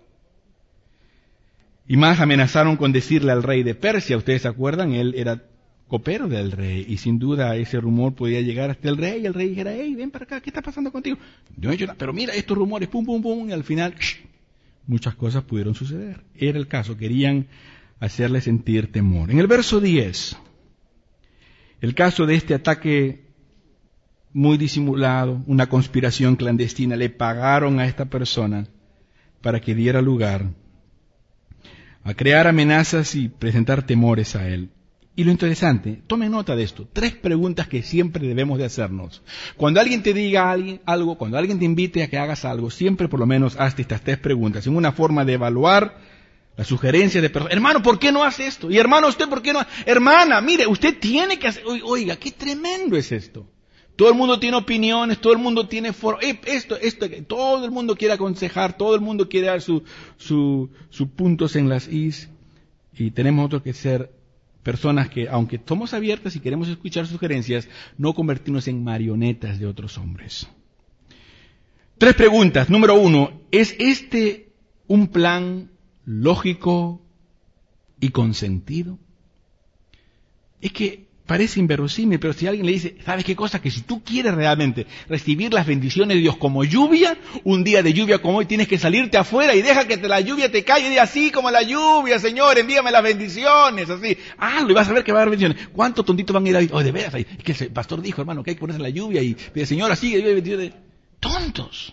Y más amenazaron con decirle al rey de Persia, ¿ustedes se acuerdan? Él era copero del rey, y sin duda ese rumor podía llegar hasta el rey, y el rey dijera, hey, ven para acá, ¿qué está pasando contigo? Yo no he hecho nada, pero mira estos rumores, pum, pum, pum, y al final, muchas cosas pudieron suceder. Era el caso, querían hacerle sentir temor. En el verso 10, el caso de este ataque muy disimulado, una conspiración clandestina, le pagaron a esta persona para que diera lugar a crear amenazas y presentar temores a él. Y lo interesante, tomen nota de esto, 3 preguntas que siempre debemos de hacernos. Cuando alguien te diga algo, cuando alguien te invite a que hagas algo, siempre por lo menos hazte estas 3 preguntas, en una forma de evaluar la sugerencia de personas. Hermano, ¿por qué no hace esto? Y hermano, ¿usted por qué no? Hermana, mire, usted tiene que hacer. Oiga, qué tremendo es esto. Todo el mundo tiene opiniones, todo el mundo tiene todo el mundo quiere aconsejar, todo el mundo quiere dar sus puntos en las is, y tenemos nosotros que ser personas que, aunque somos abiertas y queremos escuchar sugerencias, no convertirnos en marionetas de otros hombres. 3 preguntas. Número 1, ¿es este un plan lógico y consentido? Es que parece inverosímil, pero si alguien le dice, ¿sabes qué cosa? Que si tú quieres realmente recibir las bendiciones de Dios como lluvia, un día de lluvia como hoy tienes que salirte afuera y deja que la lluvia te caiga y diga, así como la lluvia, Señor, envíame las bendiciones, así. Y vas a ver que va a haber bendiciones. ¿Cuántos tontitos van a ir ahí? De veras, es que el pastor dijo, hermano, que hay que ponerse la lluvia y pide, Señor, así, bendiciones. Tontos,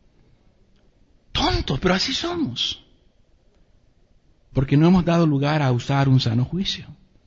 pero así somos. Porque no hemos dado lugar a usar un sano juicio.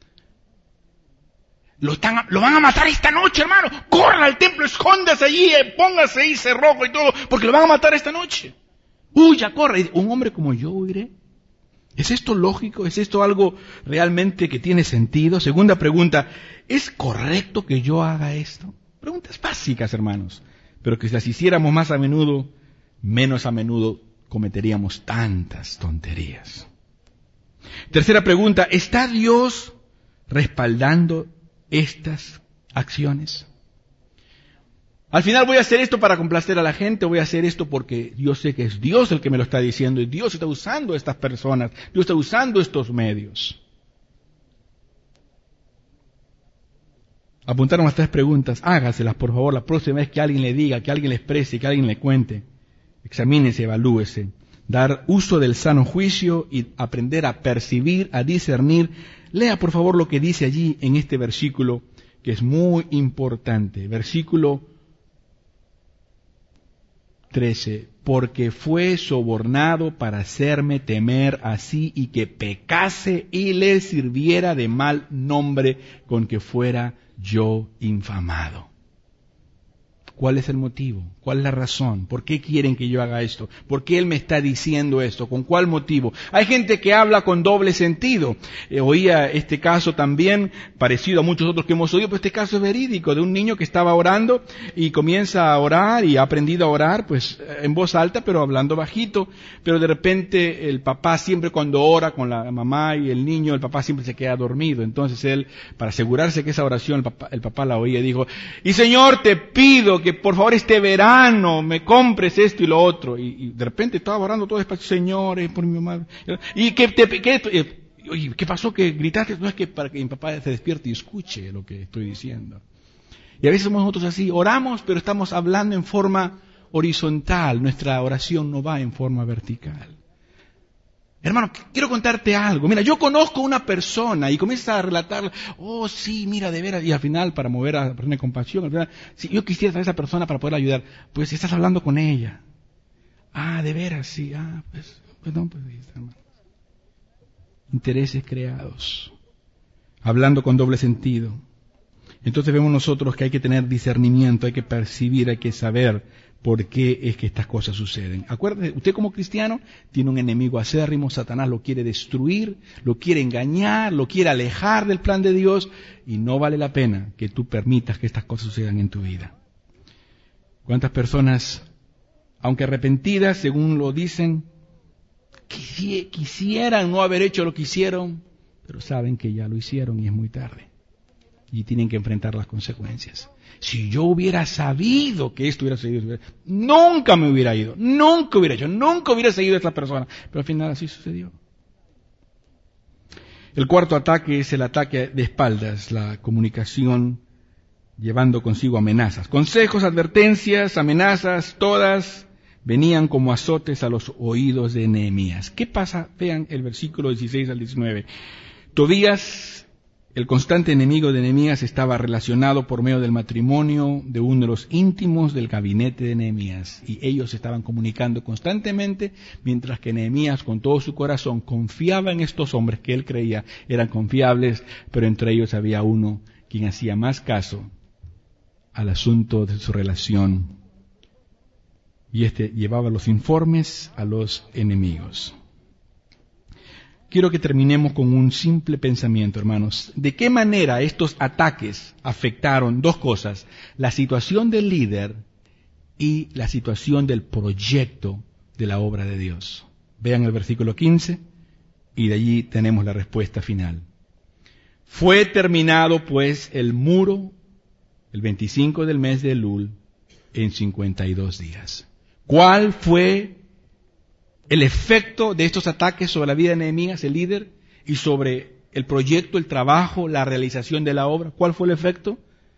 Lo van a matar esta noche, hermano. Corra al templo, escóndase allí, póngase ahí cerrojo y todo, porque lo van a matar esta noche. Huya, corra. ¿Un hombre como yo huiré? ¿Es esto lógico? ¿Es esto algo realmente que tiene sentido? Segunda pregunta, ¿es correcto que yo haga esto? Preguntas básicas, hermanos, pero que si las hiciéramos más a menudo, menos a menudo cometeríamos tantas tonterías. Tercera pregunta, ¿está Dios respaldando estas acciones? Al final voy a hacer esto para complacer a la gente, voy a hacer esto porque yo sé que es Dios el que me lo está diciendo y Dios está usando a estas personas, Dios está usando estos medios. Apuntaron las 3 preguntas, hágaselas por favor la próxima vez que alguien le diga, que alguien le exprese, que alguien le cuente. Examínese, evalúese, dar uso del sano juicio y aprender a percibir, a discernir. Lea por favor lo que dice allí en este versículo que es muy importante. Versículo 13, porque fue sobornado para hacerme temer así y que pecase y le sirviera de mal nombre con que fuera yo infamado. ¿Cuál es el motivo? ¿Cuál es la razón? ¿Por qué quieren que yo haga esto? ¿Por qué Él me está diciendo esto? ¿Con cuál motivo? Hay gente que habla con doble sentido. Oía este caso también, parecido a muchos otros que hemos oído, pero este caso es verídico, de un niño que estaba orando y comienza a orar y ha aprendido a orar, pues en voz alta, pero hablando bajito. Pero de repente el papá siempre cuando ora con la mamá y el niño, el papá siempre se queda dormido. Entonces él, para asegurarse que esa oración el papá la oía, dijo, y Señor, te pido que por favor este verano me compres esto y lo otro. Y de repente estaba orando todo despacio, Señor, por mi mamá. ¿Y qué pasó? ¿Que gritaste? No, es que para que mi papá se despierte y escuche lo que estoy diciendo. Y a veces somos nosotros así, oramos, pero estamos hablando en forma horizontal. Nuestra oración no va en forma vertical. Hermano, quiero contarte algo. Mira, yo conozco una persona y comienza a relatar, oh sí, mira, de veras, y al final, para mover a la persona de compasión, al final, si yo quisiera a esa persona para poder ayudar, pues estás hablando con ella. Ah, de veras, sí, pues hermano. Intereses creados, hablando con doble sentido. Entonces vemos nosotros que hay que tener discernimiento, hay que percibir, hay que saber por qué es que estas cosas suceden. Acuérdese, usted como cristiano tiene un enemigo acérrimo, Satanás lo quiere destruir, lo quiere engañar, lo quiere alejar del plan de Dios y no vale la pena que tú permitas que estas cosas sucedan en tu vida. ¿Cuántas personas, aunque arrepentidas, según lo dicen, quisieran no haber hecho lo que hicieron, pero saben que ya lo hicieron y es muy tarde y tienen que enfrentar las consecuencias? Si yo hubiera sabido que esto hubiera sucedido, nunca me hubiera ido, nunca hubiera hecho, nunca hubiera seguido a esta persona. Pero al final así sucedió. El cuarto ataque es el ataque de espaldas, la comunicación llevando consigo amenazas. Consejos, advertencias, amenazas, todas venían como azotes a los oídos de Nehemías. ¿Qué pasa? Vean el versículo 16 al 19. Tobías, el constante enemigo de Nehemías, estaba relacionado por medio del matrimonio de uno de los íntimos del gabinete de Nehemías, y ellos estaban comunicando constantemente, mientras que Nehemías con todo su corazón confiaba en estos hombres que él creía eran confiables, pero entre ellos había uno quien hacía más caso al asunto de su relación, y llevaba los informes a los enemigos. Quiero que terminemos con un simple pensamiento, hermanos. ¿De qué manera estos ataques afectaron dos cosas? La situación del líder y la situación del proyecto de la obra de Dios. Vean el versículo 15 y de allí tenemos la respuesta final. Fue terminado pues el muro el 25 del mes de Elul en 52 días. ¿Cuál fue el efecto de estos ataques sobre la vida de Nehemías, el líder, y sobre el proyecto, el trabajo, la realización de la obra? ¿Cuál fue el efecto?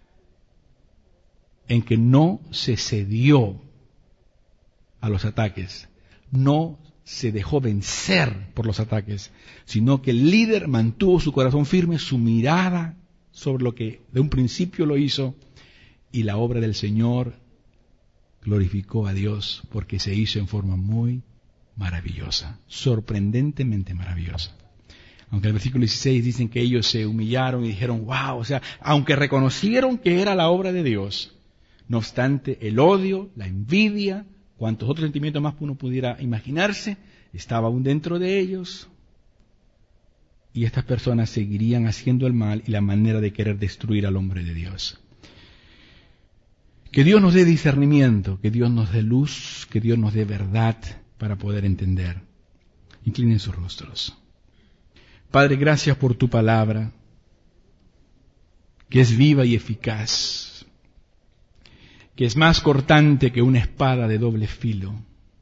En que no se cedió a los ataques, no se dejó vencer por los ataques, sino que el líder mantuvo su corazón firme, su mirada sobre lo que de un principio lo hizo, y la obra del Señor glorificó a Dios porque se hizo en forma muy maravillosa, sorprendentemente maravillosa. Aunque el versículo 16 dicen que ellos se humillaron y dijeron, wow, o sea, aunque reconocieron que era la obra de Dios, no obstante el odio, la envidia, cuantos otros sentimientos más uno pudiera imaginarse, estaba aún dentro de ellos, y estas personas seguirían haciendo el mal y la manera de querer destruir al hombre de Dios. Que Dios nos dé discernimiento, que Dios nos dé luz, que Dios nos dé verdad para poder entender. Inclinen sus rostros. Padre, gracias por tu palabra, que es viva y eficaz, que es más cortante que una espada de doble filo,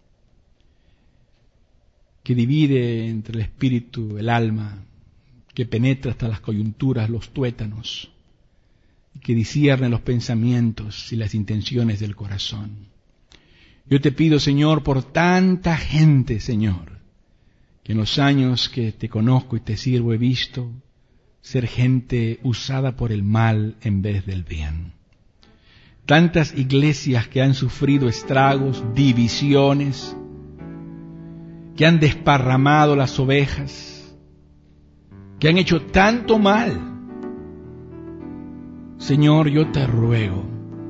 que divide entre el espíritu, el alma, que penetra hasta las coyunturas, los tuétanos, y que discierne los pensamientos y las intenciones del corazón. Yo te pido, Señor, por tanta gente, Señor, que en los años que te conozco y te sirvo he visto ser gente usada por el mal en vez del bien. Tantas iglesias que han sufrido estragos, divisiones, que han desparramado las ovejas, que han hecho tanto mal. Señor, yo te ruego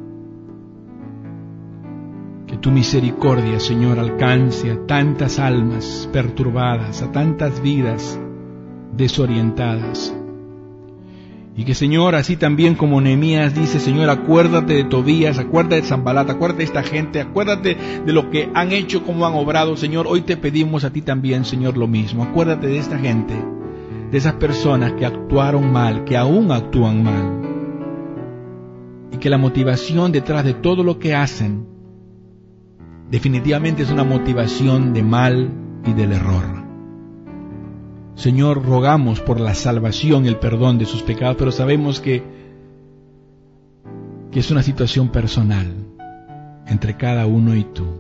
que tu misericordia, Señor, alcance a tantas almas perturbadas, a tantas vidas desorientadas. Y que, Señor, así también como Nehemías dice, Señor, acuérdate de Tobías, acuérdate de Sanbalat, acuérdate de esta gente, acuérdate de lo que han hecho, cómo han obrado, Señor. Hoy te pedimos a ti también, Señor, lo mismo. Acuérdate de esta gente, de esas personas que actuaron mal, que aún actúan mal. Y que la motivación detrás de todo lo que hacen definitivamente es una motivación de mal y del error. Señor, rogamos por la salvación y el perdón de sus pecados, pero sabemos que es una situación personal entre cada uno y tú.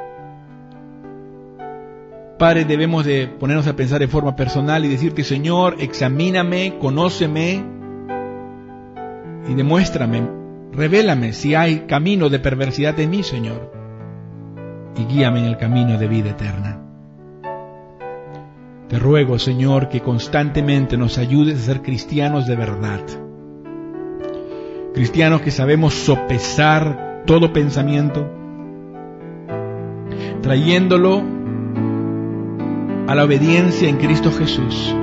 Padre, debemos de ponernos a pensar de forma personal y decirte, Señor, examíname, conóceme y demuéstrame, revélame si hay camino de perversidad en mí, Señor, y guíame en el camino de vida eterna. Te ruego, Señor, que constantemente nos ayudes a ser cristianos de verdad. Cristianos que sabemos sopesar todo pensamiento, trayéndolo a la obediencia en Cristo Jesús.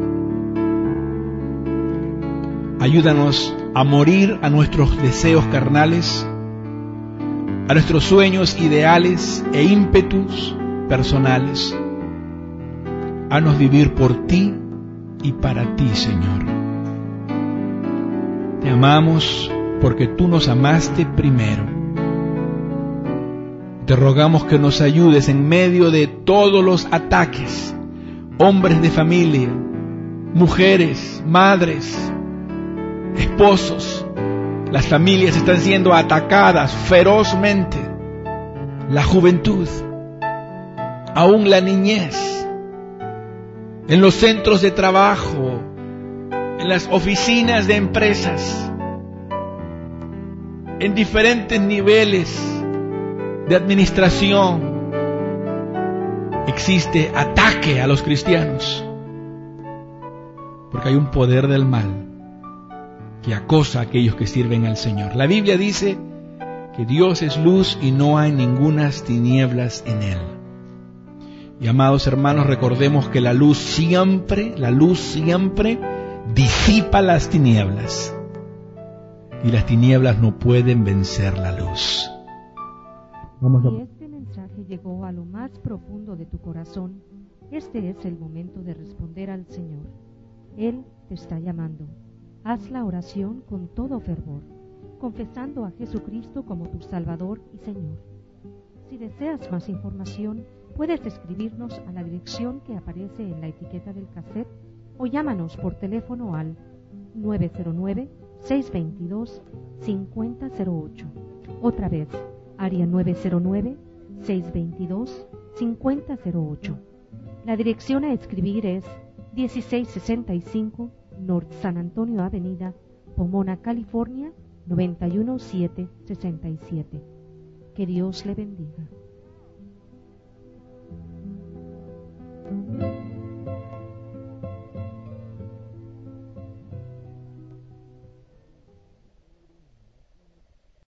Ayúdanos a morir a nuestros deseos carnales, a nuestros sueños, ideales e ímpetus personales. Haznos vivir por ti y para ti, Señor. Te amamos porque tú nos amaste primero. Te rogamos que nos ayudes en medio de todos los ataques, hombres de familia, mujeres, madres, esposos. Las familias están siendo atacadas ferozmente. La juventud, aún la niñez. En los centros de trabajo, en las oficinas de empresas, en diferentes niveles de administración, existe ataque a los cristianos, porque hay un poder del mal que acosa a aquellos que sirven al Señor. La Biblia dice que Dios es luz y no hay ningunas tinieblas en Él. Y amados hermanos, recordemos que la luz siempre disipa las tinieblas. Y las tinieblas no pueden vencer la luz. Si este mensaje llegó a lo más profundo de tu corazón, este es el momento de responder al Señor. Él te está llamando. Haz la oración con todo fervor, confesando a Jesucristo como tu Salvador y Señor. Si deseas más información, puedes escribirnos a la dirección que aparece en la etiqueta del cassette o llámanos por teléfono al 909-622-5008. Otra vez, área 909-622-5008. La dirección a escribir es 1665 North San Antonio Avenida, Pomona, California, 91767. Que Dios le bendiga.